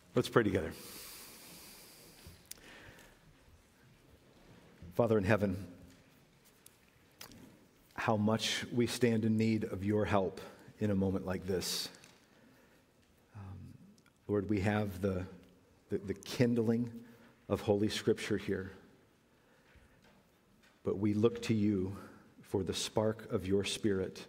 Let's pray together. Father in heaven, how much we stand in need of your help in a moment like this. Lord, we have the kindling of Holy Scripture here, but we look to you for the spark of your Spirit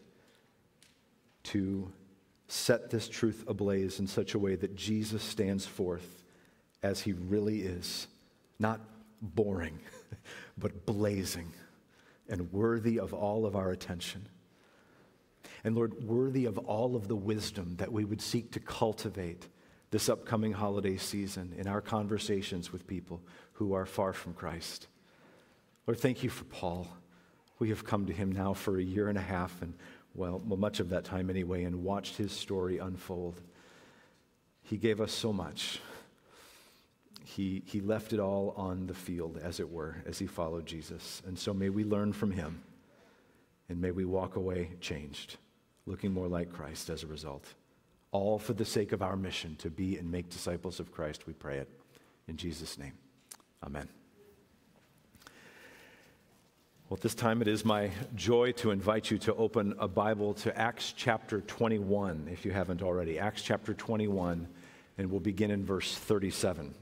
to set this truth ablaze in such a way that Jesus stands forth as he really is, not boring, but blazing and worthy of all of our attention. And Lord, worthy of all of the wisdom that we would seek to cultivate this upcoming holiday season in our conversations with people who are far from Christ. Lord, thank you for Paul. We have come to him now for a year and a half, and well, much of that time anyway, and watched his story unfold. He gave us so much. He left it all on the field, as it were, as he followed Jesus. And so may we learn from him, and may we walk away changed, looking more like Christ as a result. All for the sake of our mission to be and make disciples of Christ, we pray it. In Jesus' name, amen. Well, at this time, it is my joy to invite you to open a Bible to Acts chapter 21, if you haven't already. Acts chapter 21, and we'll begin in verse 37.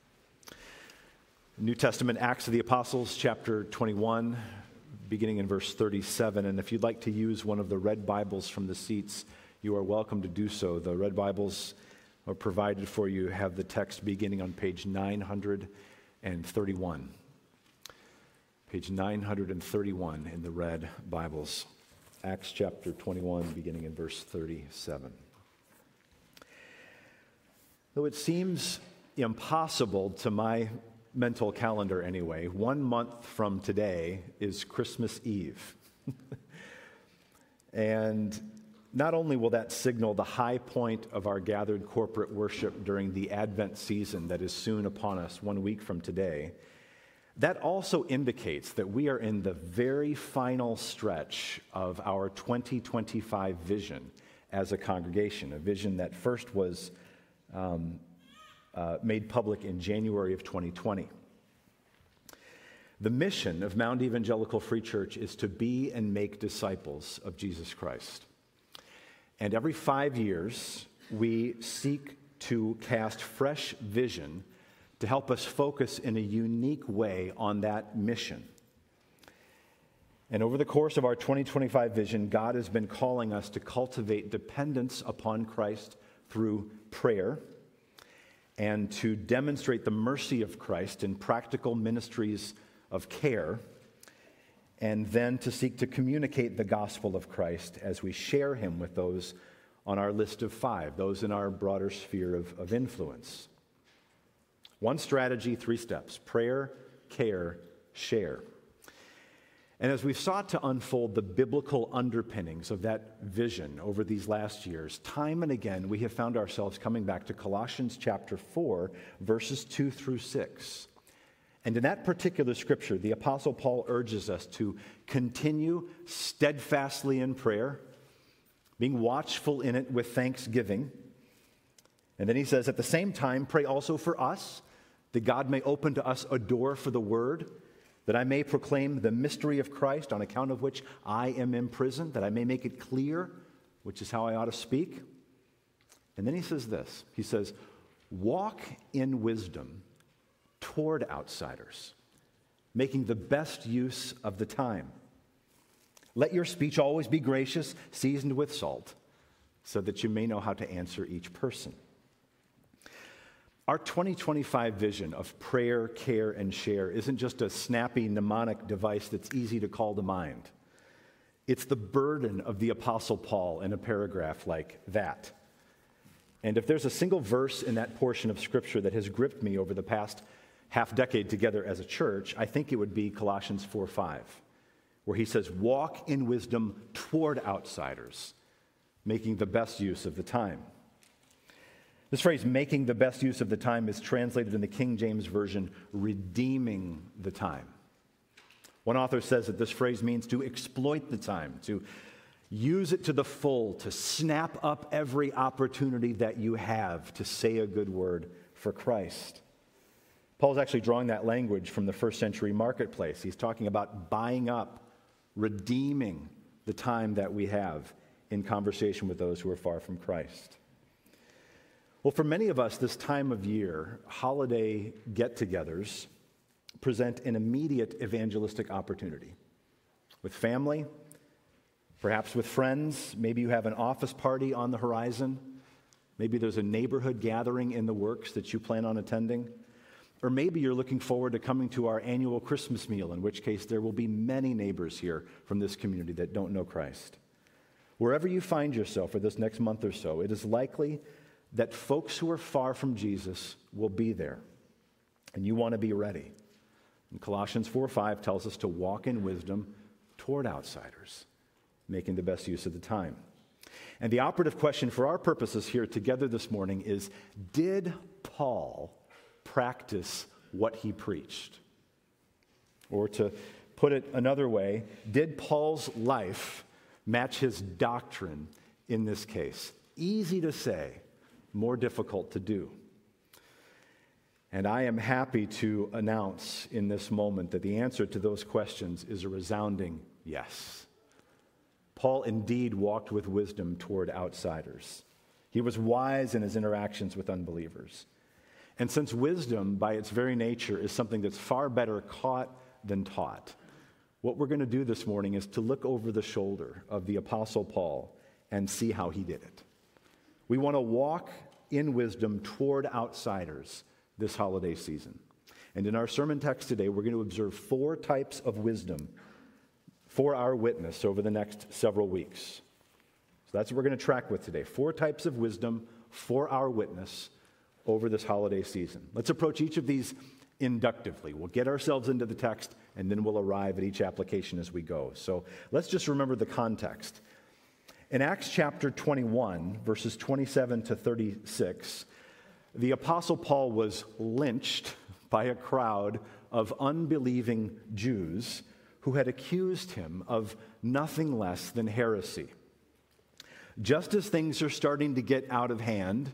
New Testament, Acts of the Apostles, chapter 21, beginning in verse 37. And if you'd like to use one of the red Bibles from the seats, you are welcome to do so. The red Bibles are provided for you, have the text beginning on page 931. Page 931 in the red Bibles. Acts chapter 21, beginning in verse 37. Though it seems impossible to my mental calendar anyway, 1 month from today is Christmas Eve. And not only will that signal the high point of our gathered corporate worship during the Advent season that is soon upon us 1 week from today, that also indicates that we are in the very final stretch of our 2025 vision as a congregation, a vision that first was made public in January of 2020. The mission of Mount Evangelical Free Church is to be and make disciples of Jesus Christ. And every 5 years, we seek to cast fresh vision to help us focus in a unique way on that mission. And over the course of our 2025 vision, God has been calling us to cultivate dependence upon Christ through prayer and to demonstrate the mercy of Christ in practical ministries of care, and then to seek to communicate the gospel of Christ as we share him with those on our list of 5, those in our broader sphere of influence. 1 strategy, 3 steps: prayer, care, share. And as we've sought to unfold the biblical underpinnings of that vision over these last years, time and again we have found ourselves coming back to Colossians chapter 4, verses 2 through 6. And in that particular scripture, the Apostle Paul urges us to continue steadfastly in prayer, being watchful in it with thanksgiving. And then he says, at the same time, pray also for us, that God may open to us a door for the word, that I may proclaim the mystery of Christ, on account of which I am imprisoned, that I may make it clear, which is how I ought to speak. And then he says this, he says, walk in wisdom toward outsiders, making the best use of the time. Let your speech always be gracious, seasoned with salt, so that you may know how to answer each person. Our 2025 vision of prayer, care, and share isn't just a snappy mnemonic device that's easy to call to mind. It's the burden of the Apostle Paul in a paragraph like that. And if there's a single verse in that portion of Scripture that has gripped me over the past half decade together as a church, I think it would be Colossians 4:5, where he says, walk in wisdom toward outsiders, making the best use of the time. This phrase, making the best use of the time, is translated in the King James Version, redeeming the time. One author says that this phrase means to exploit the time, to use it to the full, to snap up every opportunity that you have to say a good word for Christ. Paul's actually drawing that language from the first century marketplace. He's talking about buying up, redeeming the time that we have in conversation with those who are far from Christ. Well, for many of us, this time of year, holiday get-togethers present an immediate evangelistic opportunity. With family, perhaps with friends, maybe you have an office party on the horizon, maybe there's a neighborhood gathering in the works that you plan on attending, or maybe you're looking forward to coming to our annual Christmas meal, in which case there will be many neighbors here from this community that don't know Christ. Wherever you find yourself for this next month or so, it is likely that folks who are far from Jesus will be there, and you want to be ready. And Colossians 4:5 tells us to walk in wisdom toward outsiders, making the best use of the time. And the operative question for our purposes here together this morning is, did Paul practice what he preached? Or to put it another way, did Paul's life match his doctrine in this case? Easy to say, more difficult to do. And I am happy to announce in this moment that the answer to those questions is a resounding yes. Paul indeed walked with wisdom toward outsiders. He was wise in his interactions with unbelievers. And since wisdom, by its very nature, is something that's far better caught than taught, what we're going to do this morning is to look over the shoulder of the Apostle Paul and see how he did it. We want to walk in wisdom toward outsiders this holiday season. And in our sermon text today, we're going to observe 4 types of wisdom for our witness over the next several weeks. So that's what we're going to track with today. 4 types of wisdom for our witness over this holiday season. Let's approach each of these inductively. We'll get ourselves into the text, and then we'll arrive at each application as we go. So let's just remember the context. In Acts chapter 21, verses 27 to 36, the Apostle Paul was lynched by a crowd of unbelieving Jews who had accused him of nothing less than heresy. Just as things are starting to get out of hand,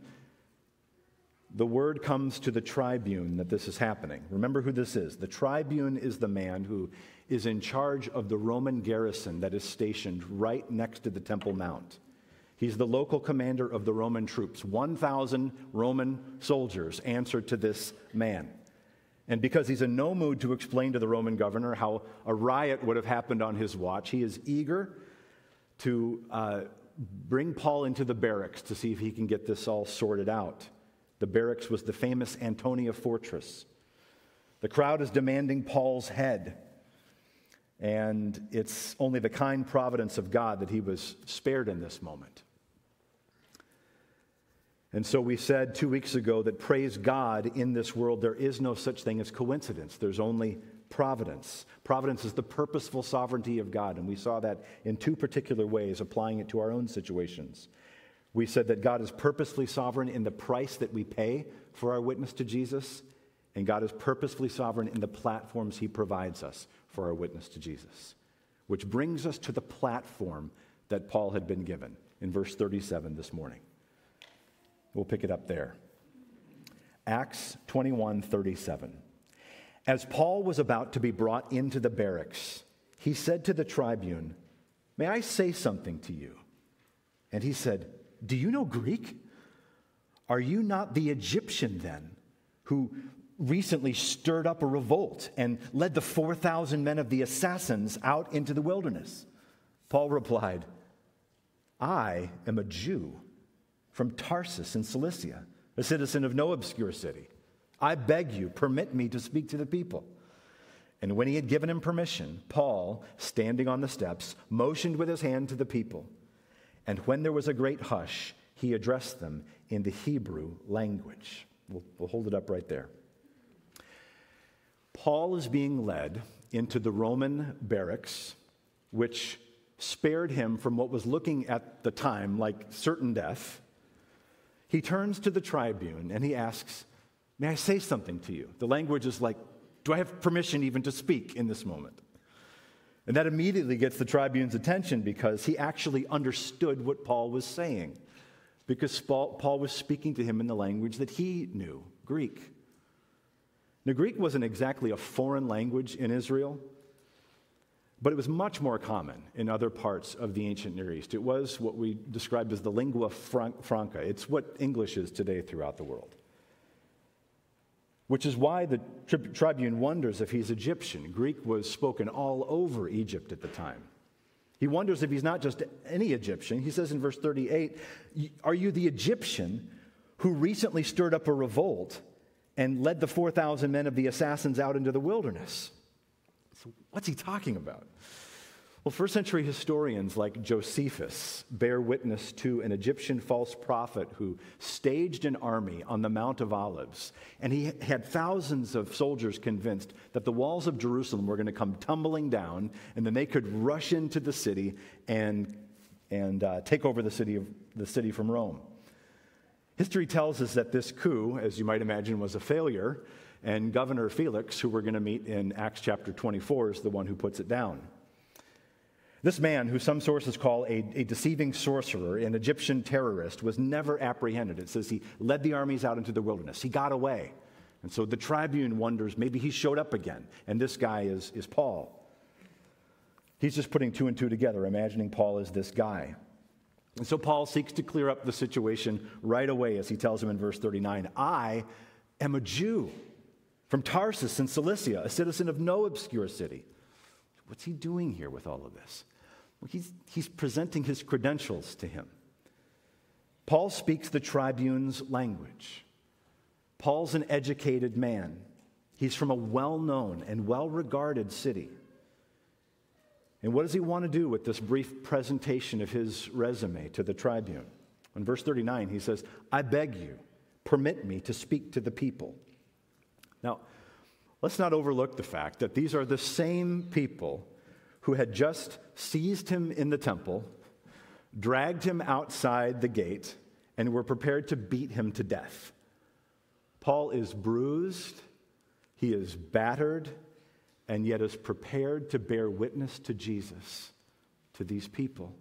the word comes to the tribune that this is happening. Remember who this is. The tribune is the man who is in charge of the Roman garrison that is stationed right next to the Temple Mount. He's the local commander of the Roman troops. 1,000 Roman soldiers answer to this man. And because he's in no mood to explain to the Roman governor how a riot would have happened on his watch, he is eager to bring Paul into the barracks to see if he can get this all sorted out. The barracks was the famous Antonia Fortress. The crowd is demanding Paul's head. And it's only the kind providence of God that he was spared in this moment. And so we said 2 weeks ago that, praise God, in this world there is no such thing as coincidence. There's only providence. Providence is the purposeful sovereignty of God, and we saw that in 2 particular ways, applying it to our own situations. We said that God is purposefully sovereign in the price that we pay for our witness to Jesus, and God is purposefully sovereign in the platforms he provides us for our witness to Jesus. Which brings us to the platform that Paul had been given in verse 37 this morning. We'll pick it up there. Acts 21:37. As Paul was about to be brought into the barracks, he said to the tribune, "May I say something to you?" And he said, "Do you know Greek? Are you not the Egyptian then, who recently stirred up a revolt and led the 4,000 men of the assassins out into the wilderness?" Paul replied, "I am a Jew from Tarsus in Cilicia, a citizen of no obscure city. I beg you, permit me to speak to the people." And when he had given him permission, Paul, standing on the steps, motioned with his hand to the people. And when there was a great hush, he addressed them in the Hebrew language. We'll hold it up right there. Paul is being led into the Roman barracks, which spared him from what was looking at the time like certain death. He turns to the tribune and he asks, "May I say something to you?" The language is like, do I have permission even to speak in this moment? And that immediately gets the tribune's attention because he actually understood what Paul was saying. Because Paul was speaking to him in the language that he knew, Greek. Now, Greek wasn't exactly a foreign language in Israel, but it was much more common in other parts of the ancient Near East. It was what we described as the lingua franca. It's what English is today throughout the world. Which is why the tribune wonders if he's Egyptian. Greek was spoken all over Egypt at the time. He wonders if he's not just any Egyptian. He says in verse 38, "Are you the Egyptian who recently stirred up a revolt and led the 4,000 men of the assassins out into the wilderness?" So what's he talking about? Well, first century historians like Josephus bear witness to an Egyptian false prophet who staged an army on the Mount of Olives, and he had thousands of soldiers convinced that the walls of Jerusalem were going to come tumbling down, and then they could rush into the city and take over the city from Rome. History tells us that this coup, as you might imagine, was a failure, and Governor Felix, who we're going to meet in Acts chapter 24, is the one who puts it down. This man, who some sources call a deceiving sorcerer, an Egyptian terrorist, was never apprehended. It says he led the armies out into the wilderness. He got away. And so the tribune wonders, maybe he showed up again, and this guy is Paul. He's just putting two and two together, imagining Paul as this guy. And so Paul seeks to clear up the situation right away, as he tells him in verse 39, "I am a Jew from Tarsus in Cilicia, a citizen of no obscure city." What's he doing here with all of this? Well, he's presenting his credentials to him. Paul speaks the tribune's language. Paul's an educated man. He's from a well-known and well-regarded city. And what does he want to do with this brief presentation of his resume to the tribune? In verse 39, he says, "I beg you, permit me to speak to the people." Now, let's not overlook the fact that these are the same people who had just seized him in the temple, dragged him outside the gate, and were prepared to beat him to death. Paul is bruised, he is battered, and yet is prepared to bear witness to Jesus, to these people.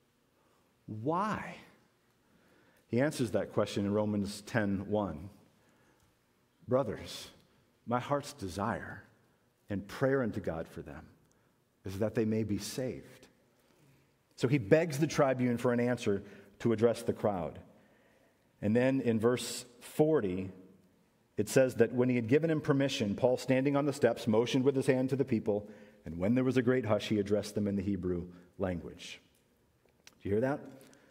Why? He answers that question in Romans 10:1. "Brothers, my heart's desire and prayer unto God for them is that they may be saved." So he begs the tribune for an answer to address the crowd. And then in verse 40, it says that when he had given him permission, Paul, standing on the steps, motioned with his hand to the people, and when there was a great hush, he addressed them in the Hebrew language. Do you hear that?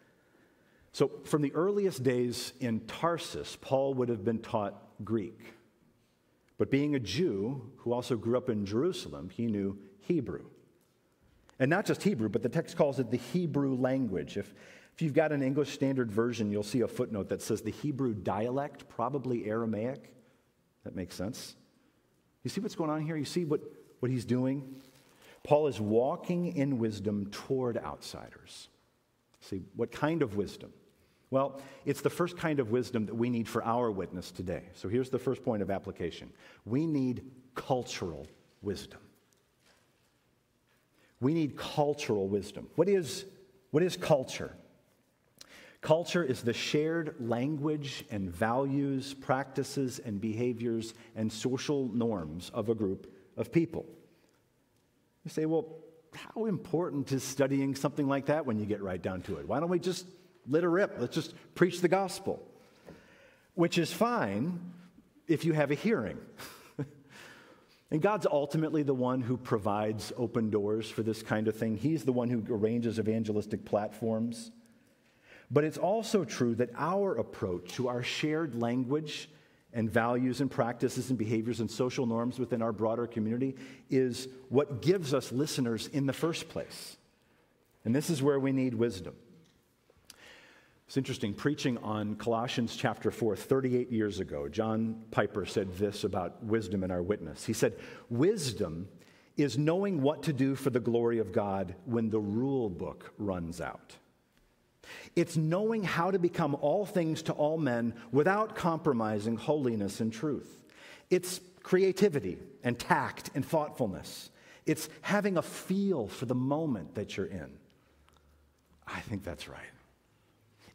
So from the earliest days in Tarsus, Paul would have been taught Greek. But being a Jew who also grew up in Jerusalem, he knew Hebrew. And not just Hebrew, but the text calls it the Hebrew language. If you've got an English Standard Version, you'll see a footnote that says the Hebrew dialect, probably Aramaic. That makes sense. You see what's going on here? You see what he's doing? Paul is walking in wisdom toward outsiders. See, what kind of wisdom? Well, it's the first kind of wisdom that we need for our witness today. So here's the first point of application. We need cultural wisdom. We need cultural wisdom. What is culture? Culture is the shared language and values, practices and behaviors and social norms of a group of people. You say, well, how important is studying something like that when you get right down to it? Why don't we just let it rip? Let's just preach the gospel. Which is fine if you have a hearing. And God's ultimately the one who provides open doors for this kind of thing. He's the one who arranges evangelistic platforms. But it's also true that our approach to our shared language and values and practices and behaviors and social norms within our broader community is what gives us listeners in the first place. And this is where we need wisdom. It's interesting, preaching on Colossians chapter 4, 38 years ago, John Piper said this about wisdom in our witness. He said, "Wisdom is knowing what to do for the glory of God when the rule book runs out. It's knowing how to become all things to all men without compromising holiness and truth. It's creativity and tact and thoughtfulness. It's having a feel for the moment that you're in." I think that's right.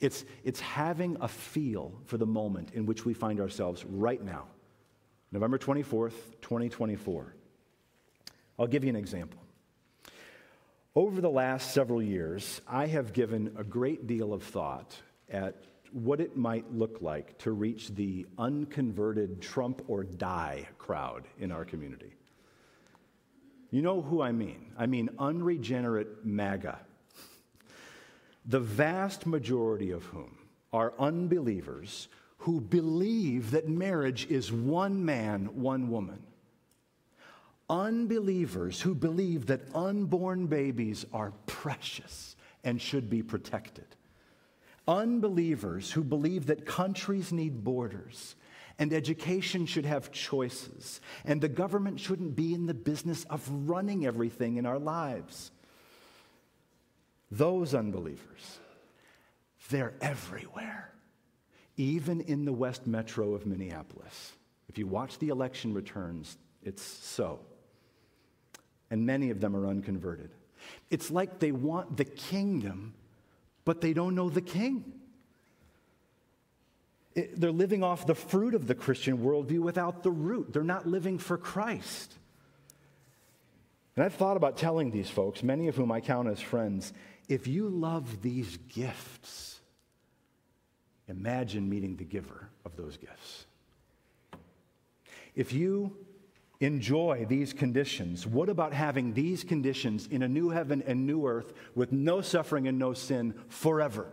It's having a feel for the moment in which we find ourselves right now. November 24th, 2024. I'll give you an example. Over the last several years, I have given a great deal of thought at what it might look like to reach the unconverted Trump or die crowd in our community. You know who I mean. I mean unregenerate MAGA. The vast majority of whom are unbelievers who believe that marriage is one man, one woman. Unbelievers who believe that unborn babies are precious and should be protected. Unbelievers who believe that countries need borders and education should have choices and the government shouldn't be in the business of running everything in our lives. Those unbelievers, they're everywhere, even in the West Metro of Minneapolis. If you watch the election returns, it's so. And many of them are unconverted. It's like they want the kingdom, but they don't know the king. They're living off the fruit of the Christian worldview without the root. They're not living for Christ. And I've thought about telling these folks, many of whom I count as friends, if you love these gifts, imagine meeting the giver of those gifts. If you enjoy these conditions, what about having these conditions in a new heaven and new earth with no suffering and no sin forever?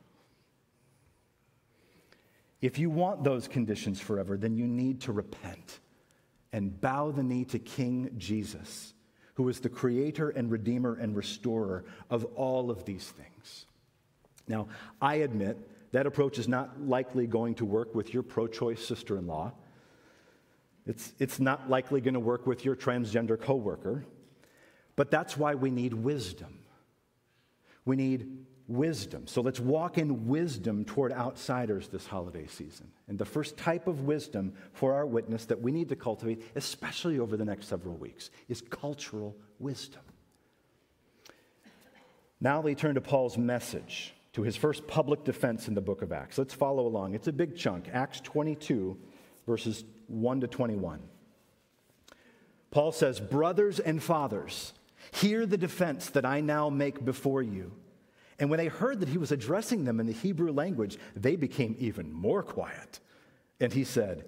If you want those conditions forever, then you need to repent and bow the knee to King Jesus, who is the creator and redeemer and restorer of all of these things. Now, I admit that approach is not likely going to work with your pro-choice sister-in-law. It's not likely going to work with your transgender coworker, but that's why we need wisdom. We need wisdom. So let's walk in wisdom toward outsiders this holiday season. And the first type of wisdom for our witness that we need to cultivate, especially over the next several weeks, is cultural wisdom. Now we turn to Paul's message, to his first public defense in the book of Acts. Let's follow along. It's a big chunk. Acts 22, verses 1 to 21. Paul says, "Brothers and fathers, hear the defense that I now make before you." And when they heard that he was addressing them in the Hebrew language, they became even more quiet. And he said,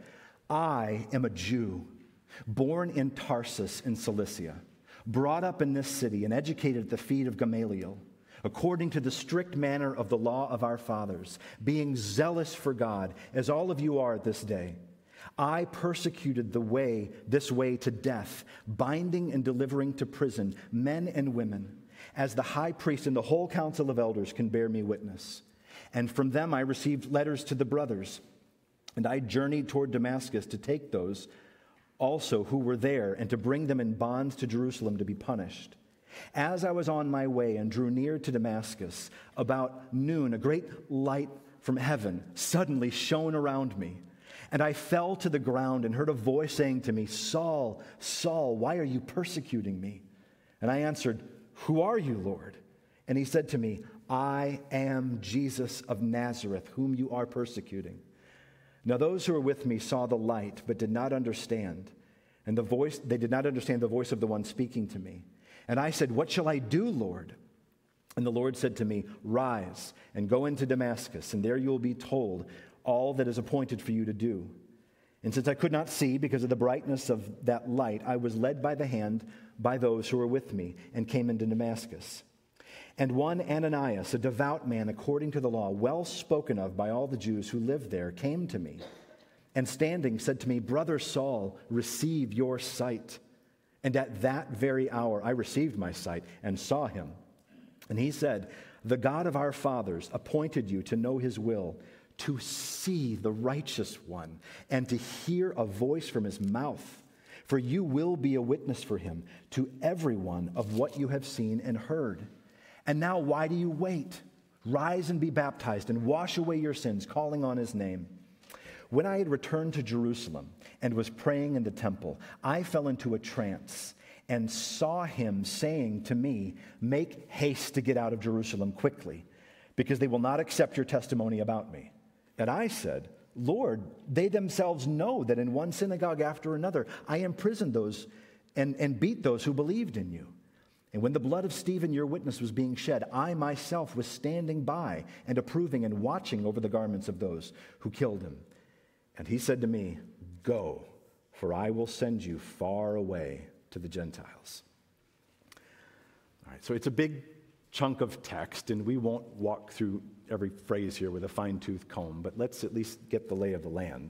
"I am a Jew, born in Tarsus in Cilicia, brought up in this city and educated at the feet of Gamaliel, according to the strict manner of the law of our fathers, being zealous for God, as all of you are at this day. I persecuted this way to death, binding and delivering to prison men and women, as the high priest and the whole council of elders can bear me witness. And from them I received letters to the brothers, and I journeyed toward Damascus to take those also who were there and to bring them in bonds to Jerusalem to be punished. As I was on my way and drew near to Damascus, about noon, a great light from heaven suddenly shone around me. And I fell to the ground and heard a voice saying to me, 'Saul, Saul, why are you persecuting me?' And I answered, 'Who are you, Lord?' And he said to me, 'I am Jesus of Nazareth, whom you are persecuting.' Now those who were with me saw the light, but did not understand. And they did not understand the voice of the one speaking to me. And I said, 'What shall I do, Lord?' And the Lord said to me, 'Rise and go into Damascus, and there you will be told all that is appointed for you to do.' And since I could not see because of the brightness of that light, I was led by the hand by those who were with me and came into Damascus. And one Ananias, a devout man according to the law, well spoken of by all the Jews who lived there, came to me, and standing said to me, 'Brother Saul, receive your sight.' And at that very hour I received my sight and saw him. And he said, 'The God of our fathers appointed you to know his will, to see the righteous one, and to hear a voice from his mouth. For you will be a witness for him to everyone of what you have seen and heard. And now why do you wait? Rise and be baptized and wash away your sins, calling on his name.' When I had returned to Jerusalem and was praying in the temple, I fell into a trance and saw him saying to me, 'Make haste to get out of Jerusalem quickly because they will not accept your testimony about me. And I said, Lord, they themselves know that in one synagogue after another I imprisoned those and beat those who believed in you. And when the blood of Stephen, your witness, was being shed, I myself was standing by and approving and watching over the garments of those who killed him. And he said to me, go, for I will send you far away to the Gentiles. All right, so it's a big chunk of text, and we won't walk through every phrase here with a fine-tooth comb, but let's at least get the lay of the land.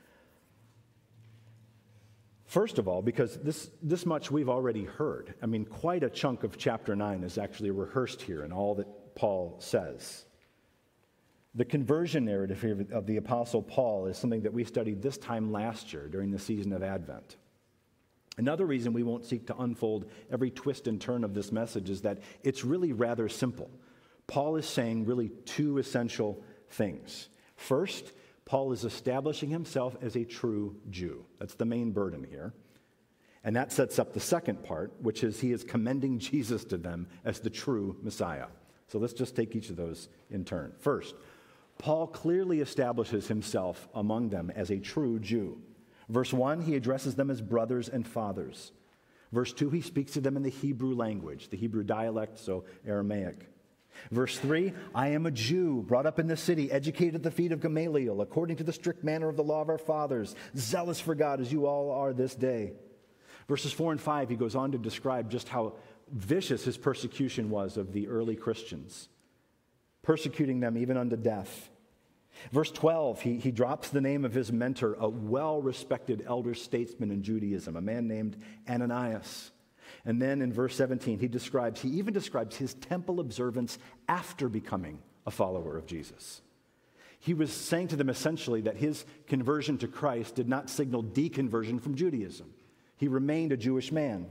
First of all, because this much we've already heard. I mean, quite a chunk of chapter 9 is actually rehearsed here in all that Paul says. The conversion narrative here of the Apostle Paul is something that we studied this time last year during the season of Advent. Another reason we won't seek to unfold every twist and turn of this message is that it's really rather simple. Paul is saying really two essential things. First, Paul is establishing himself as a true Jew. That's the main burden here. And that sets up the second part, which is he is commending Jesus to them as the true Messiah. So let's just take each of those in turn. First, Paul clearly establishes himself among them as a true Jew. Verse 1, he addresses them as brothers and fathers. Verse 2, he speaks to them in the Hebrew language, the Hebrew dialect, so Aramaic. Verse 3, I am a Jew, brought up in the city, educated at the feet of Gamaliel, according to the strict manner of the law of our fathers, zealous for God as you all are this day. Verses 4 and 5, he goes on to describe just how vicious his persecution was of the early Christians, persecuting them even unto death. Verse 12, he drops the name of his mentor, a well-respected elder statesman in Judaism, a man named Ananias. And then in verse 17, he even describes his temple observance after becoming a follower of Jesus. He was saying to them essentially that his conversion to Christ did not signal deconversion from Judaism. He remained a Jewish man.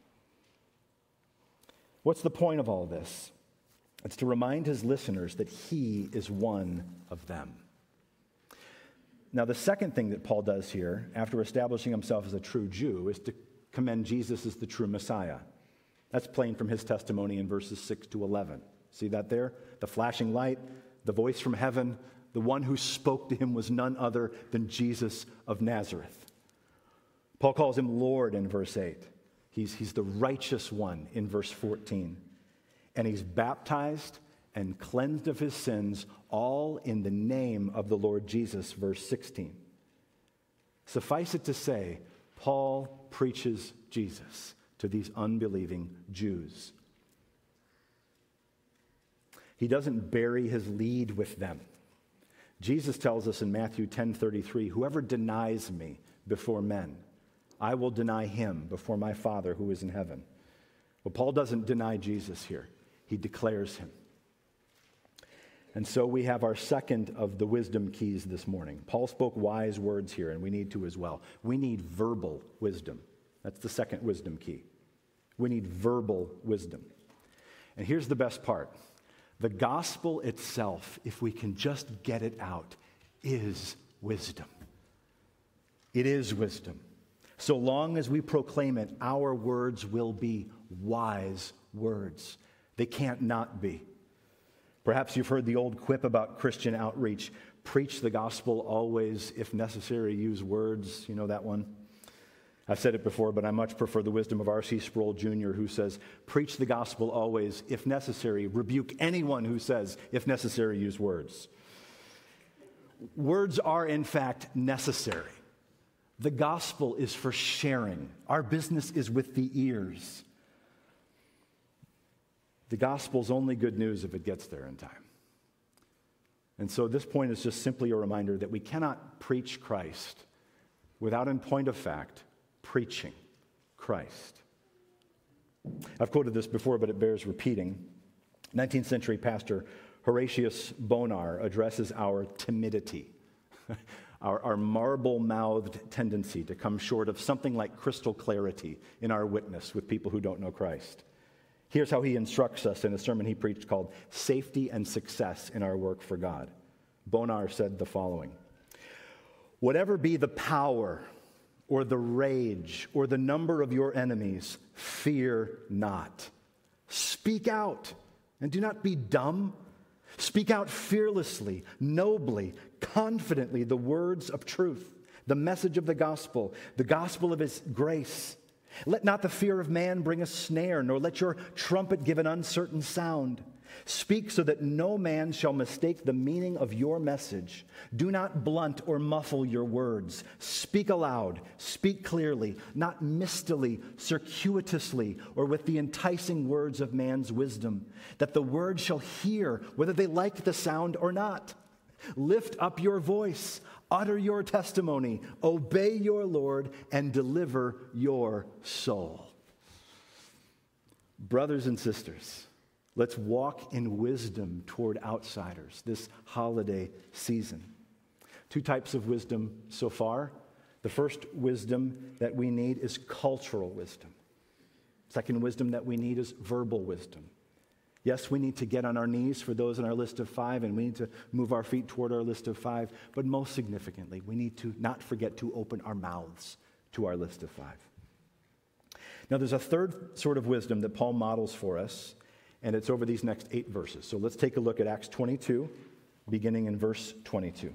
What's the point of all this? It's to remind his listeners that he is one of them. Now, the second thing that Paul does here, after establishing himself as a true Jew, is to commend Jesus as the true Messiah. That's plain from his testimony in verses 6 to 11. See that there? The flashing light, the voice from heaven, the one who spoke to him was none other than Jesus of Nazareth. Paul calls him Lord in verse 8. He's the righteous one in verse 14. And he's baptized and cleansed of his sins, all in the name of the Lord Jesus, verse 16. Suffice it to say, Paul preaches Jesus to these unbelieving Jews. He doesn't bury his lead with them. Jesus tells us in Matthew 10:33, whoever denies me before men, I will deny him before my Father who is in heaven. Well, Paul doesn't deny Jesus here. He declares him. And so we have our second of the wisdom keys this morning. Paul spoke wise words here, and we need to as well. We need verbal wisdom. That's the second wisdom key. We need verbal wisdom. And here's the best part. The gospel itself, if we can just get it out, is wisdom. It is wisdom. So long as we proclaim it, our words will be wise words. They can't not be. Perhaps you've heard the old quip about Christian outreach. Preach the gospel always, if necessary, use words. You know that one? I've said it before, but I much prefer the wisdom of R.C. Sproul Jr., who says, preach the gospel always, if necessary. Rebuke anyone who says, if necessary, use words. Words are, in fact, necessary. The gospel is for sharing. Our business is with the ears. The gospel's only good news if it gets there in time. And so this point is just simply a reminder that we cannot preach Christ without, in point of fact, preaching Christ. I've quoted this before, but it bears repeating. 19th century pastor Horatius Bonar addresses our timidity, our marble-mouthed tendency to come short of something like crystal clarity in our witness with people who don't know Christ. Here's how he instructs us in a sermon he preached called Safety and Success in Our Work for God. Bonar said the following: whatever be the power or the rage or the number of your enemies, fear not. Speak out and do not be dumb. Speak out fearlessly, nobly, confidently the words of truth, the message of the gospel of his grace. Let not the fear of man bring a snare, nor let your trumpet give an uncertain sound. Speak so that no man shall mistake the meaning of your message. Do not blunt or muffle your words. Speak aloud, speak clearly, not mistily, circuitously, or with the enticing words of man's wisdom, that the word shall hear whether they like the sound or not. Lift up your voice, utter your testimony, obey your Lord, and deliver your soul. Brothers and sisters, let's walk in wisdom toward outsiders this holiday season. Two types of wisdom so far. The first wisdom that we need is cultural wisdom. Second wisdom that we need is verbal wisdom. Yes, we need to get on our knees for those on our list of 5, and we need to move our feet toward our list of 5. But most significantly, we need to not forget to open our mouths to our list of 5. Now, there's a third sort of wisdom that Paul models for us, and it's over these next 8 verses. So let's take a look at Acts 22, beginning in verse 22.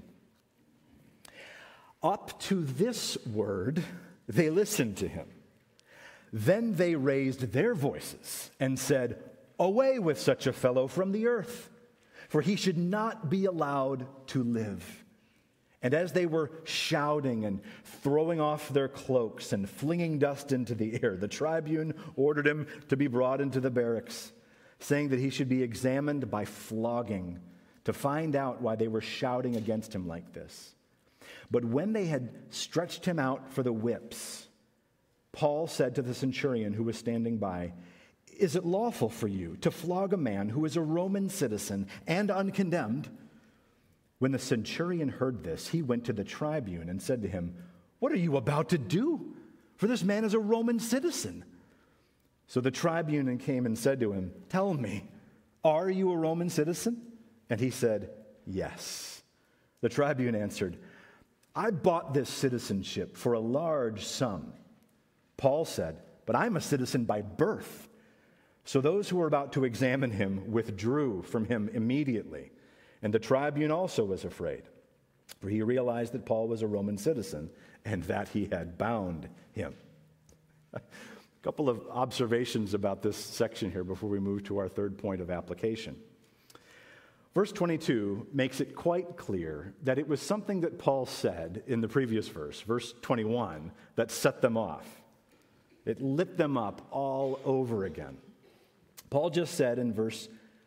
Up to this word, they listened to him. Then they raised their voices and said, "Away with such a fellow from the earth, for he should not be allowed to live." And as they were shouting and throwing off their cloaks and flinging dust into the air, the tribune ordered him to be brought into the barracks, saying that he should be examined by flogging to find out why they were shouting against him like this. But when they had stretched him out for the whips, Paul said to the centurion who was standing by, "Is it lawful for you to flog a man who is a Roman citizen and uncondemned?" When the centurion heard this, he went to the tribune and said to him, "What are you about to do? For this man is a Roman citizen." So the tribune came and said to him, "Tell me, are you a Roman citizen?" And he said, "Yes." The tribune answered, "I bought this citizenship for a large sum." Paul said, "But I'm a citizen by birth." So those who were about to examine him withdrew from him immediately. And the tribune also was afraid, for he realized that Paul was a Roman citizen and that he had bound him. A couple of observations about this section here before we move to our third point of application. Verse 22 makes it quite clear that it was something that Paul said in the previous verse 21, that set them off. It lit them up all over again. Paul just said in verse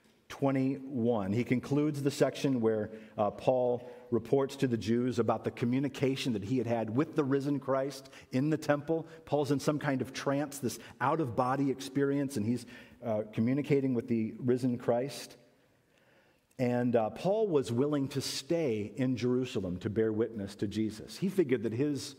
21, he concludes the section where Paul reports to the Jews about the communication that he had had with the risen Christ in the temple. Paul's in some kind of trance, this out-of-body experience, and he's communicating with the risen Christ. And Paul was willing to stay in Jerusalem to bear witness to Jesus. He figured that his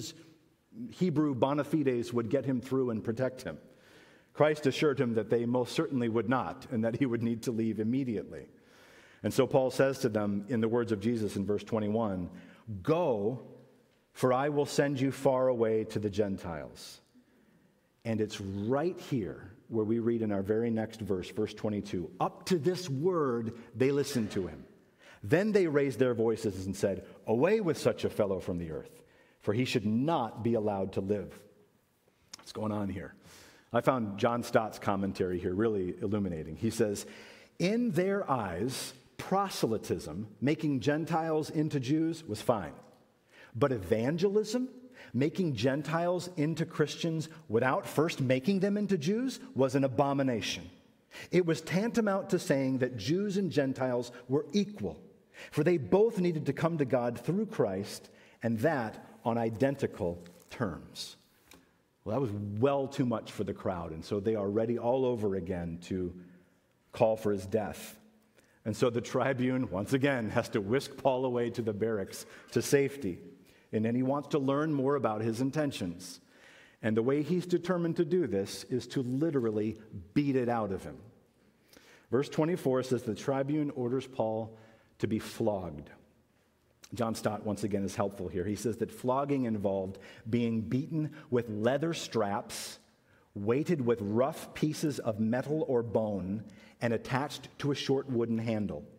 Hebrew bona fides would get him through and protect him. Christ assured him that they most certainly would not, and that he would need to leave immediately. And so Paul says to them in the words of Jesus in verse 21, "Go, for I will send you far away to the Gentiles." And it's right here where we read in our very next verse, verse 22, "Up to this word they listened to him. Then they raised their voices and said, 'Away with such a fellow from the earth, for he should not be allowed to live.'" What's going on here? I found John Stott's commentary here really illuminating. He says, "In their eyes, proselytism, making Gentiles into Jews, was fine. But evangelism, making Gentiles into Christians without first making them into Jews, was an abomination. It was tantamount to saying that Jews and Gentiles were equal, for they both needed to come to God through Christ, and that on identical terms." Well, that was well too much for the crowd, and so they are ready all over again to call for his death. And so the tribune, once again, has to whisk Paul away to the barracks to safety. And then he wants to learn more about his intentions. And the way he's determined to do this is to literally beat it out of him. Verse 24 says the tribune orders Paul to be flogged. John Stott, once again, is helpful here. He says that flogging involved being beaten with leather straps, weighted with rough pieces of metal or bone, and attached to a short wooden handle.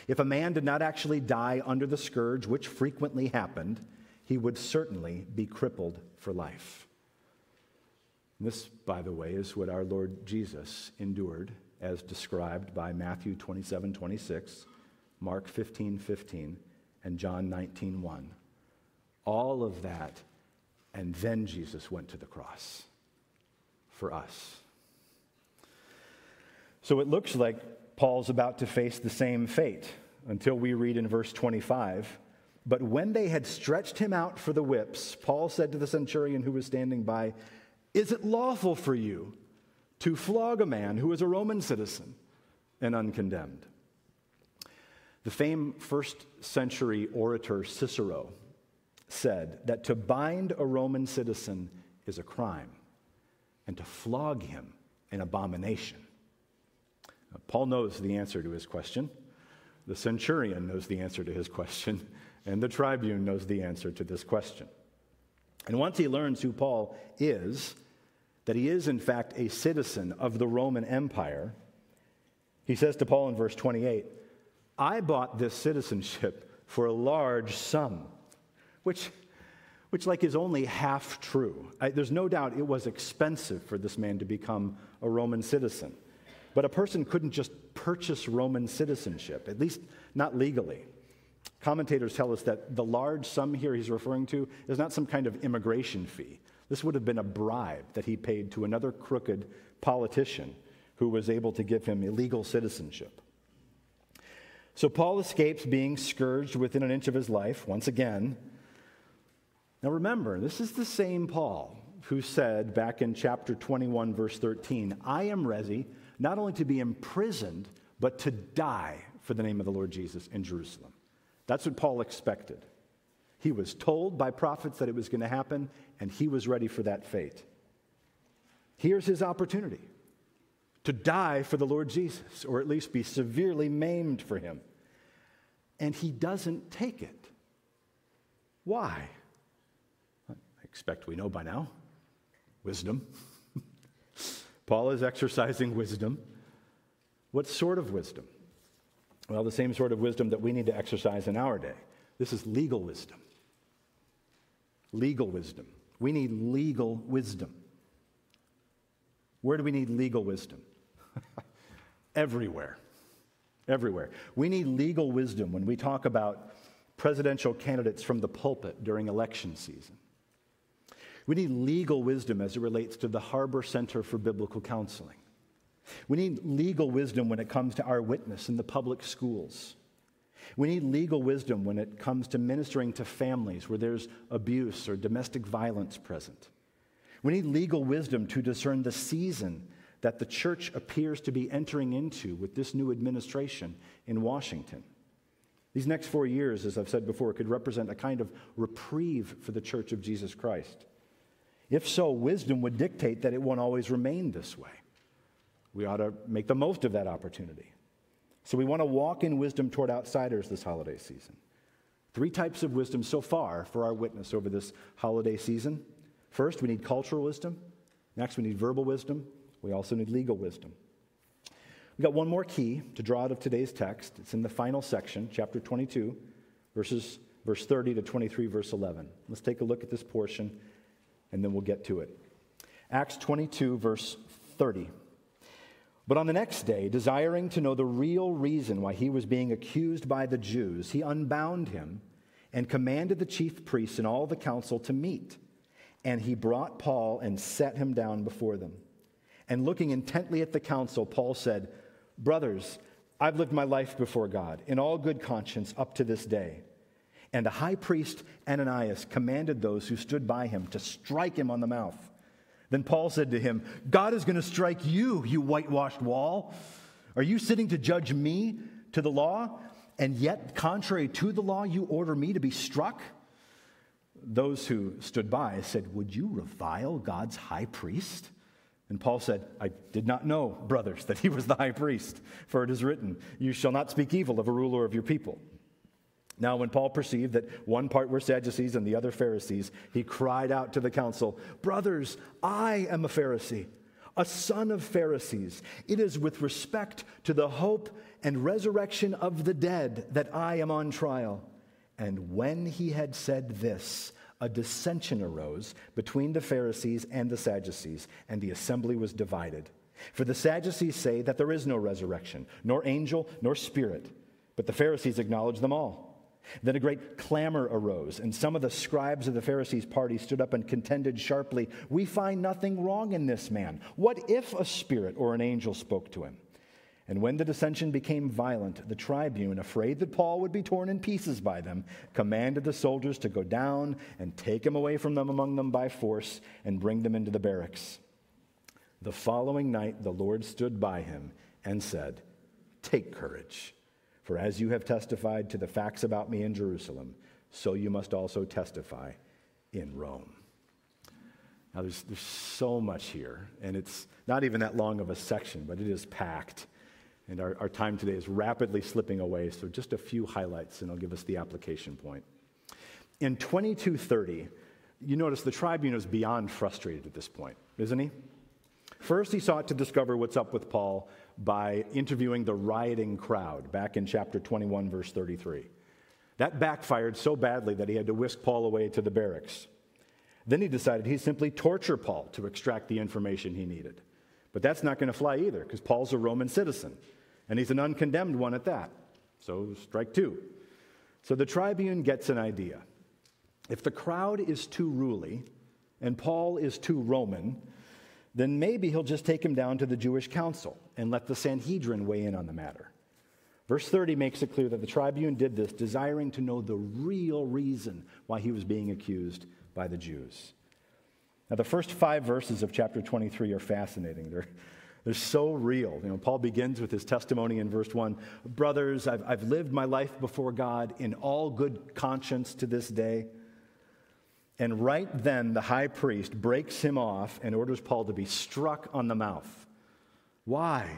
If a man did not actually die under the scourge, which frequently happened, he would certainly be crippled for life. This, by the way, is what our Lord Jesus endured as described by Matthew 27:26, Mark 15:15, and John 19:1. All of that, and then Jesus went to the cross for us. So it looks like Paul's about to face the same fate until we read in verse 25. But when they had stretched him out for the whips, Paul said to the centurion who was standing by, "Is it lawful for you to flog a man who is a Roman citizen and uncondemned?" The famed first century orator Cicero said that to bind a Roman citizen is a crime, and to flog him an abomination. Now, Paul knows the answer to his question. The centurion knows the answer to his question, and the tribune knows the answer to this question. And once he learns who Paul is, that he is in fact a citizen of the Roman Empire, he says to Paul in verse 28, "I bought this citizenship for a large sum," which is only half true. There's no doubt it was expensive for this man to become a Roman citizen. But a person couldn't just purchase Roman citizenship, at least not legally. Commentators tell us that the large sum here he's referring to is not some kind of immigration fee. This would have been a bribe that he paid to another crooked politician who was able to give him illegal citizenship. So Paul escapes being scourged within an inch of his life once again. Now remember, this is the same Paul who said back in chapter 21, verse 13, "I am ready not only to be imprisoned, but to die for the name of the Lord Jesus in Jerusalem." That's what Paul expected. He was told by prophets that it was going to happen, and he was ready for that fate. Here's his opportunity to die for the Lord Jesus, or at least be severely maimed for him. And he doesn't take it. Why? I expect we know by now. Wisdom. Paul is exercising wisdom. What sort of wisdom? Well, the same sort of wisdom that we need to exercise in our day. This is legal wisdom. Legal wisdom. We need legal wisdom. Where do we need legal wisdom? Everywhere. Everywhere. We need legal wisdom when we talk about presidential candidates from the pulpit during election season. We need legal wisdom as it relates to the Harbor Center for Biblical Counseling. We need legal wisdom when it comes to our witness in the public schools. We need legal wisdom when it comes to ministering to families where there's abuse or domestic violence present. We need legal wisdom to discern the season that the church appears to be entering into with this new administration in Washington. These next 4 years, as I've said before, could represent a kind of reprieve for the Church of Jesus Christ. If so, wisdom would dictate that it won't always remain this way. We ought to make the most of that opportunity. So we want to walk in wisdom toward outsiders this holiday season. 3 types of wisdom so far for our witness over this holiday season. First, we need cultural wisdom. Next, we need verbal wisdom. We also need legal wisdom. We've got one more key to draw out of today's text. It's in the final section, chapter 22, verse 30 to 23, verse 11. Let's take a look at this portion, and then we'll get to it. Acts 22, verse 30. But on the next day, desiring to know the real reason why he was being accused by the Jews, he unbound him and commanded the chief priests and all the council to meet. And he brought Paul and set him down before them. And looking intently at the council, Paul said, "Brothers, I've lived my life before God in all good conscience up to this day." And the high priest Ananias commanded those who stood by him to strike him on the mouth. Then Paul said to him, "God is going to strike you, you whitewashed wall. Are you sitting to judge me to the law? And yet, contrary to the law, you order me to be struck?" Those who stood by said, "Would you revile God's high priest?" And Paul said, "I did not know, brothers, that he was the high priest. For it is written, 'You shall not speak evil of a ruler of your people.'" Now, when Paul perceived that one part were Sadducees and the other Pharisees, he cried out to the council, "Brothers, I am a Pharisee. a son of Pharisees. It is with respect to the hope and resurrection of the dead that I am on trial." And when he had said this, a dissension arose between the Pharisees and the Sadducees, and the assembly was divided. For the Sadducees say that there is no resurrection, nor angel, nor spirit, but the Pharisees acknowledge them all. Then a great clamor arose, and some of the scribes of the Pharisees' party stood up and contended sharply, "We find nothing wrong in this man. What if a spirit or an angel spoke to him?" And when the dissension became violent, the tribune, afraid that Paul would be torn in pieces by them, commanded the soldiers to go down and take him away from them among them by force and bring them into the barracks. The following night the Lord stood by him and said, "Take courage, for as you have testified to the facts about me in Jerusalem, so you must also testify in Rome." Now there's so much here, and it's not even that long of a section, but it is packed. And our time today is rapidly slipping away, so just a few highlights, and I'll give us the application point. In 22:30, you notice the tribune is beyond frustrated at this point, isn't he? First, he sought to discover what's up with Paul by interviewing the rioting crowd back in chapter 21, verse 33. That backfired so badly that he had to whisk Paul away to the barracks. Then he decided he'd simply torture Paul to extract the information he needed. But that's not going to fly either, because Paul's a Roman citizen, and he's an uncondemned one at that. So strike two. So the tribune gets an idea. If the crowd is too ruly and Paul is too Roman, then maybe he'll just take him down to the Jewish council and let the Sanhedrin weigh in on the matter. Verse 30 makes it clear that the tribune did this, desiring to know the real reason why he was being accused by the Jews. Now, the first 5 verses of chapter 23 are fascinating. They're so real. Paul begins with his testimony in verse 1. "Brothers, I've lived my life before God in all good conscience to this day." And right then, the high priest breaks him off and orders Paul to be struck on the mouth. Why?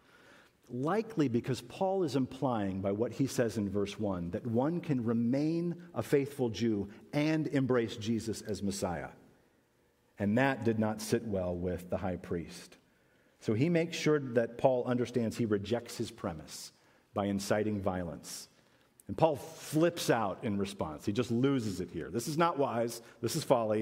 Likely because Paul is implying by what he says in verse 1 that one can remain a faithful Jew and embrace Jesus as Messiah. And that did not sit well with the high priest. So he makes sure that Paul understands he rejects his premise by inciting violence. And Paul flips out in response. He just loses it here. "This is not wise. This is folly.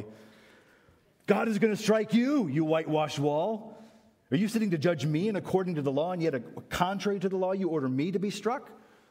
God is going to strike you, you whitewashed wall. Are you sitting to judge me and according to the law, and yet contrary to the law you order me to be struck?"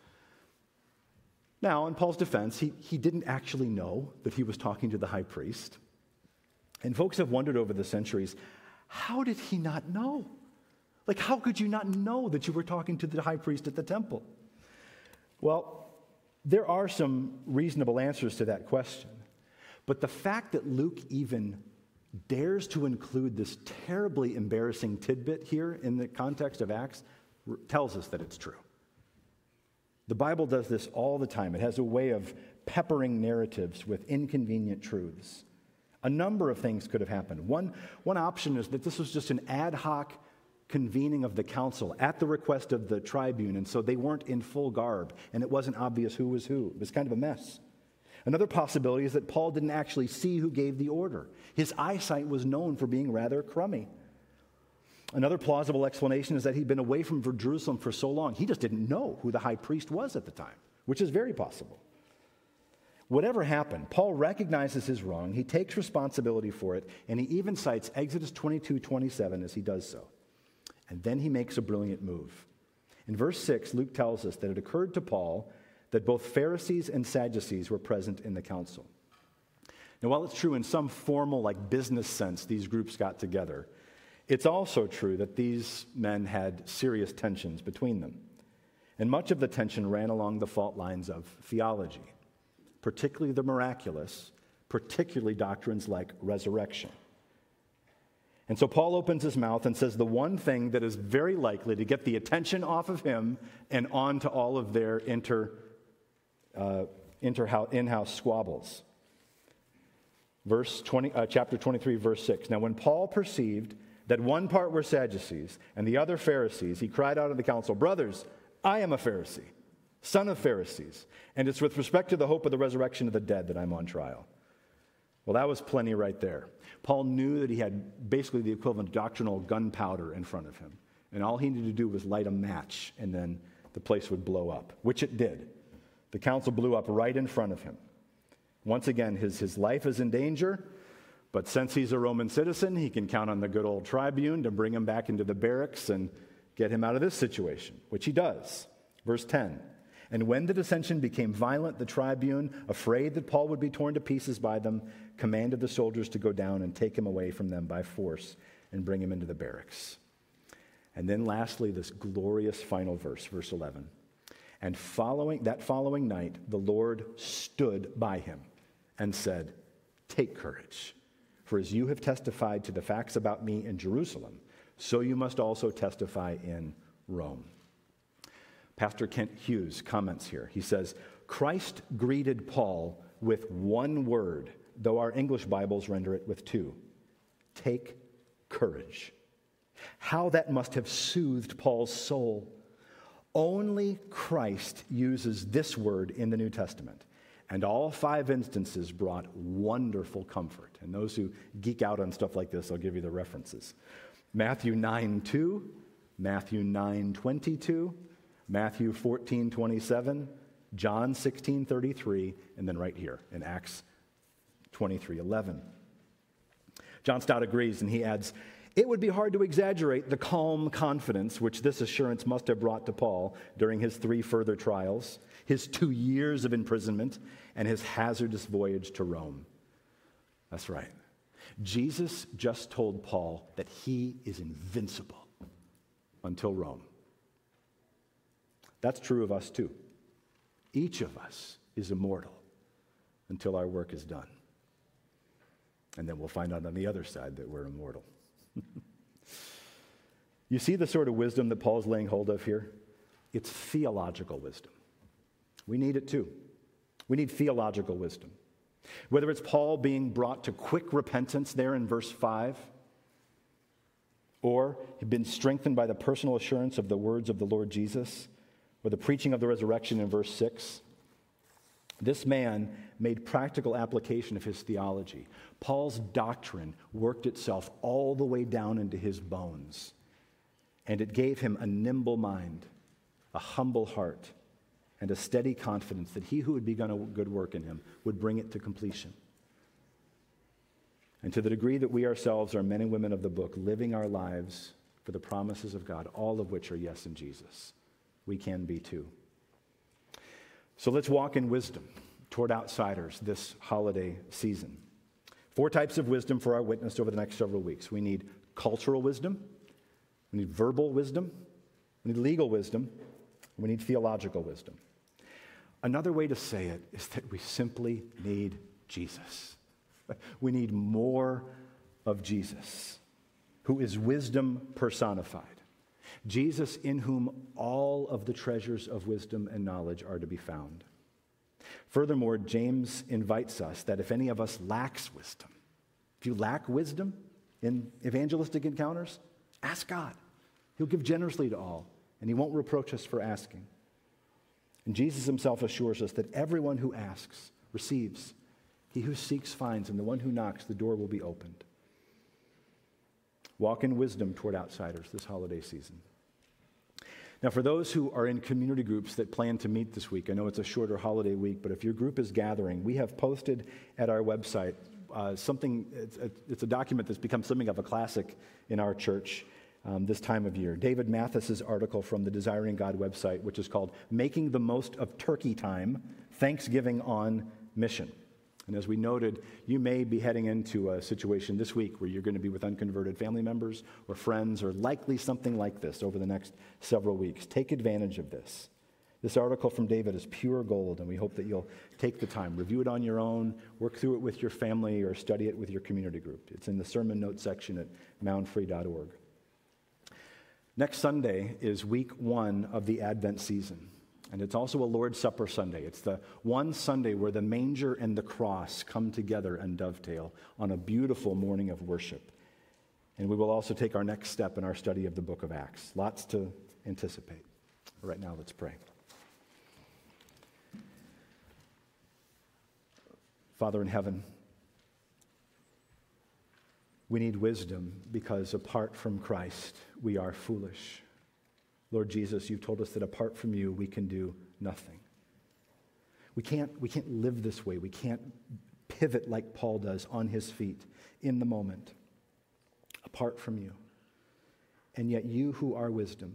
Now, in Paul's defense, he didn't actually know that he was talking to the high priest. And folks have wondered over the centuries, how did he not know? Like, how could you not know that you were talking to the high priest at the temple? Well, there are some reasonable answers to that question. But the fact that Luke even dares to include this terribly embarrassing tidbit here in the context of Acts tells us that it's true. The Bible does this all the time. It has a way of peppering narratives with inconvenient truths. A number of things could have happened. One option is that this was just an ad hoc convening of the council at the request of the tribune, and so they weren't in full garb, and it wasn't obvious who was who. It was kind of a mess. Another possibility is that Paul didn't actually see who gave the order. His eyesight was known for being rather crummy. Another plausible explanation is that he'd been away from Jerusalem for so long, he just didn't know who the high priest was at the time, which is very possible. Whatever happened, Paul recognizes his wrong, he takes responsibility for it, and he even cites Exodus 22:27 as he does so. And then he makes a brilliant move. In verse 6, Luke tells us that it occurred to Paul that both Pharisees and Sadducees were present in the council. Now, while it's true in some formal, business sense, these groups got together, it's also true that these men had serious tensions between them. And much of the tension ran along the fault lines of theology, particularly the miraculous, particularly doctrines like resurrection. And so Paul opens his mouth and says the one thing that is very likely to get the attention off of him and onto all of their in-house squabbles. Chapter 23, verse 6. Now when Paul perceived that one part were Sadducees and the other Pharisees, he cried out in the council, "Brothers, I am a Pharisee, son of Pharisees, and it's with respect to the hope of the resurrection of the dead that I'm on trial." Well, that was plenty right there. Paul knew that he had basically the equivalent of doctrinal gunpowder in front of him. And all he needed to do was light a match, and then the place would blow up, which it did. The council blew up right in front of him. Once again, his life is in danger, but since he's a Roman citizen, he can count on the good old tribune to bring him back into the barracks and get him out of this situation, which he does. Verse 10, and when the dissension became violent, the tribune, afraid that Paul would be torn to pieces by them, commanded the soldiers to go down and take him away from them by force and bring him into the barracks. And then lastly, this glorious final verse, verse 11. And following night, the Lord stood by him and said, take courage, for as you have testified to the facts about me in Jerusalem, so you must also testify in Rome. Pastor Kent Hughes comments here. He says, Christ greeted Paul with one word, though our English Bibles render it with two. Take courage. How that must have soothed Paul's soul. Only Christ uses this word in the New Testament. And all 5 instances brought wonderful comfort. And those who geek out on stuff like this, I'll give you the references. Matthew 9:2, Matthew 9:22, Matthew 14:27, John 16:33, and then right here in Acts 23:11. John Stott agrees, and he adds, it would be hard to exaggerate the calm confidence which this assurance must have brought to Paul during his 3 further trials, his 2 years of imprisonment, and his hazardous voyage to Rome. That's right. Jesus just told Paul that he is invincible until Rome. That's true of us too. Each of us is immortal until our work is done. And then we'll find out on the other side that we're immortal. You see the sort of wisdom that Paul's laying hold of here? It's theological wisdom. We need it too. We need theological wisdom. Whether it's Paul being brought to quick repentance there in verse 5, or he'd been strengthened by the personal assurance of the words of the Lord Jesus, or the preaching of the resurrection in verse 6, this man made practical application of his theology. Paul's doctrine worked itself all the way down into his bones, and it gave him a nimble mind, a humble heart, and a steady confidence that he who had begun a good work in him would bring it to completion. And to the degree that we ourselves are men and women of the book, living our lives for the promises of God, all of which are yes in Jesus, we can be too. So let's walk in wisdom toward outsiders this holiday season. 4 types of wisdom for our witness over the next several weeks. We need cultural wisdom, we need verbal wisdom, we need legal wisdom, and we need theological wisdom. Another way to say it is that we simply need Jesus. We need more of Jesus, who is wisdom personified. Jesus, in whom all of the treasures of wisdom and knowledge are to be found. Furthermore, James invites us that if any of us lacks wisdom, if you lack wisdom in evangelistic encounters, ask God. He'll give generously to all, and he won't reproach us for asking. And Jesus himself assures us that everyone who asks receives. He who seeks finds, and the one who knocks, the door will be opened. Walk in wisdom toward outsiders this holiday season. Now, for those who are in community groups that plan to meet this week, I know it's a shorter holiday week, but if your group is gathering, we have posted at our website it's a document that's become something of a classic in our church this time of year. David Mathis's article from the Desiring God website, which is called Making the Most of Turkey Time, Thanksgiving on Mission. And as we noted, you may be heading into a situation this week where you're going to be with unconverted family members or friends or likely something like this over the next several weeks. Take advantage of this. This article from David is pure gold, and we hope that you'll take the time, review it on your own, work through it with your family, or study it with your community group. It's in the sermon notes section at moundfree.org. Next Sunday is week 1 of the Advent season. And it's also a Lord's Supper Sunday. It's the one Sunday where the manger and the cross come together and dovetail on a beautiful morning of worship. And we will also take our next step in our study of the book of Acts. Lots to anticipate. Right now, let's pray. Father in heaven, We need wisdom because apart from Christ, we are foolish. Lord Jesus, you've told us that apart from you, we can do nothing. We can't live this way. We can't pivot like Paul does on his feet in the moment, apart from you. And yet you who are wisdom,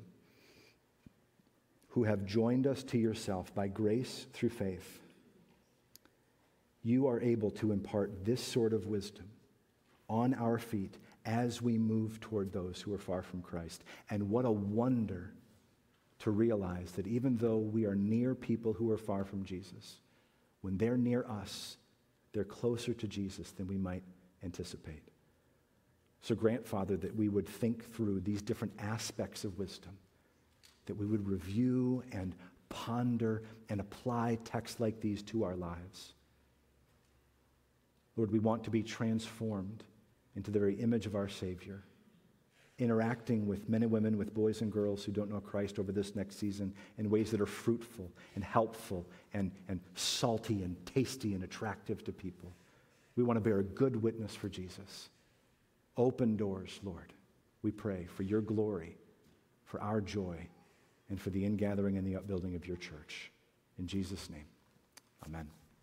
who have joined us to yourself by grace through faith, you are able to impart this sort of wisdom on our feet as we move toward those who are far from Christ. And what a wonder to realize that even though we are near people who are far from Jesus, when they're near us, they're closer to Jesus than we might anticipate. So grant, Father, that we would think through these different aspects of wisdom, that we would review and ponder and apply texts like these to our lives. Lord, we want to be transformed into the very image of our Savior, interacting with men and women, with boys and girls who don't know Christ over this next season in ways that are fruitful and helpful and salty and tasty and attractive to people. We want to bear a good witness for Jesus. Open doors, Lord, we pray, for your glory, for our joy, and for the ingathering and the upbuilding of your church. In Jesus' name, amen.